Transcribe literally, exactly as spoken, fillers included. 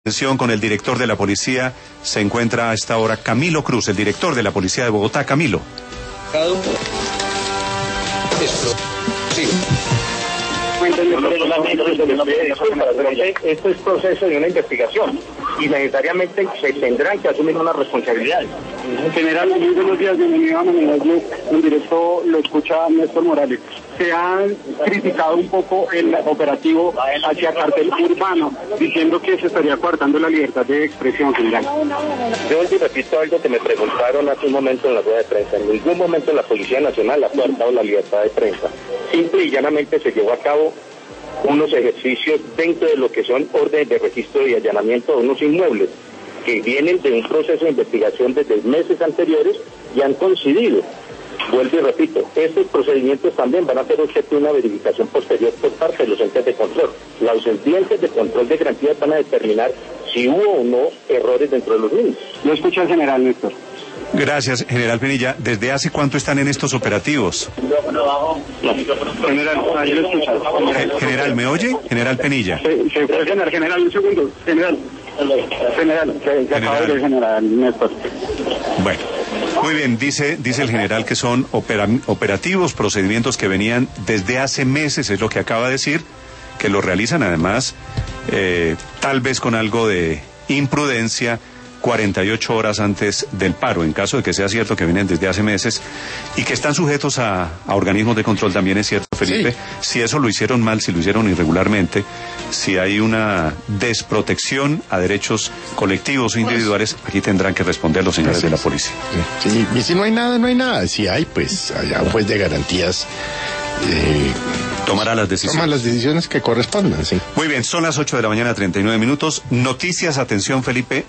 Atención con el director de la policía, se encuentra a esta hora Camilo Cruz, el director de la policía de Bogotá. Camilo. Sí. Esto es proceso de una investigación y necesariamente se tendrán que asumir una responsabilidad. En general, muy buenos días, bienvenido a Manizales. En directo lo escucha Néstor Morales. Se han criticado un poco el operativo hacia cartel urbano, diciendo que se estaría coartando la libertad de expresión general. Yo hoy repito algo que me preguntaron hace un momento en la rueda de prensa. En ningún momento la Policía Nacional ha coartado la libertad de prensa. Simple y llanamente se llevó a cabo unos ejercicios dentro de lo que son órdenes de registro y allanamiento de unos inmuebles que vienen de un proceso de investigación desde meses anteriores y han coincidido. Vuelvo y repito, estos procedimientos también van a ser objeto de una verificación posterior por parte de los entes de control. Los entes de control de garantías van a determinar si hubo o no errores dentro de los mismos. Lo escucha el general Néstor. Gracias, general Penilla. ¿Desde hace cuánto están en estos operativos? General, ahí lo escucha. General, general ¿me oye? General Penilla. Se, se fue general, general, un segundo. General. General, se, se acaba de ir general Néstor. Bueno, muy bien, dice, dice el general que son opera, operativos, procedimientos que venían desde hace meses, es lo que acaba de decir, que lo realizan además, eh, tal vez con algo de imprudencia, cuarenta y ocho horas antes del paro, en caso de que sea cierto que vienen desde hace meses y que están sujetos a, a organismos de control, también es cierto, Felipe. Sí. Si eso lo hicieron mal, si lo hicieron irregularmente, si hay una desprotección a derechos colectivos o individuales, aquí tendrán que responder los señores de la policía. Sí, y si no hay nada, no hay nada. Si hay, pues allá un juez de garantías eh, tomará las decisiones. Toma las decisiones que correspondan, sí. Muy bien, son las ocho de la mañana, treinta y nueve minutos. Noticias, atención, Felipe.